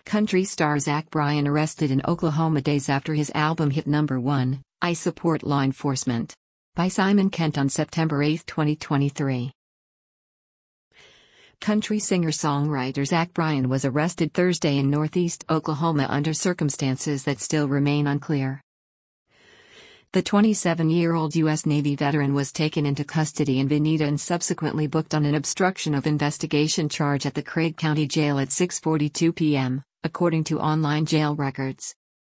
Country star Zach Bryan arrested in Oklahoma days after his album hit #1, I Support Law Enforcement. By Simon Kent on September 8, 2023. Country singer-songwriter Zach Bryan was arrested Thursday in northeast Oklahoma under circumstances that still remain unclear. The 27-year-old U.S. Navy veteran was taken into custody in Vinita and subsequently booked on an obstruction of investigation charge at the Craig County Jail at 6:42 p.m., according to online jail records.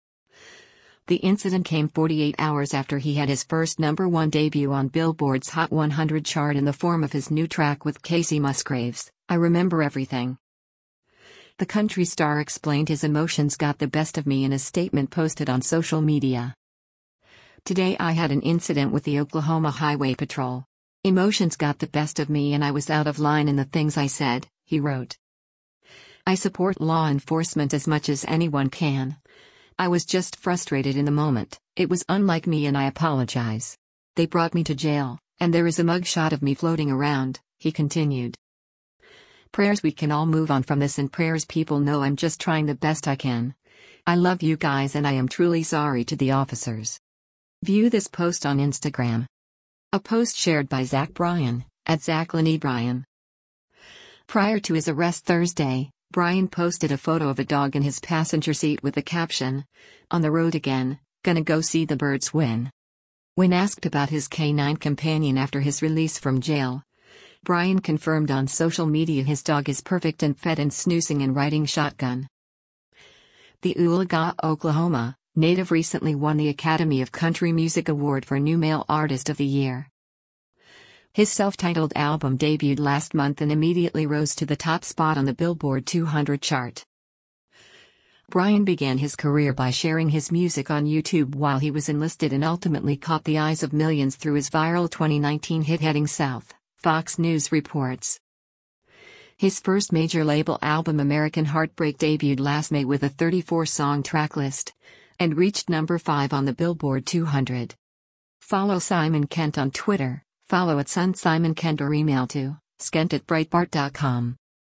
The incident came 48 hours after he had his first #1 debut on Billboard's Hot 100 chart in the form of his new track with Kacey Musgraves, I Remember Everything. The country star explained his emotions got the best of me in a statement posted on social media. Today I had an incident with the Oklahoma Highway Patrol. Emotions got the best of me and I was out of line in the things I said, he wrote. I support law enforcement as much as anyone can. I was just frustrated in the moment, it was unlike me and I apologize. They brought me to jail, and there is a mugshot of me floating around, he continued. Prayers we can all move on from this and prayers people know I'm just trying the best I can. I love you guys and I am truly sorry to the officers. View this post on Instagram. A post shared by Zach Bryan, at @ZachLennyBryan. Prior to his arrest Thursday, Bryan posted a photo of a dog in his passenger seat with the caption, "On the road again, gonna go see the birds win." When asked about his canine companion after his release from jail, Bryan confirmed on social media his dog is perfect and fed and snoozing and riding shotgun. The Oologah, Oklahoma native recently won the Academy of Country Music Award for New Male Artist of the Year. His self-titled album debuted last month and immediately rose to the top spot on the Billboard 200 chart. Bryan began his career by sharing his music on YouTube while he was enlisted and ultimately caught the eyes of millions through his viral 2019 hit Heading South, Fox News reports. His first major label album American Heartbreak debuted last May with a 34-song tracklist and reached #5 on the Billboard 200. Follow Simon Kent on Twitter, follow @SunSimonKent or email to skent@breitbart.com.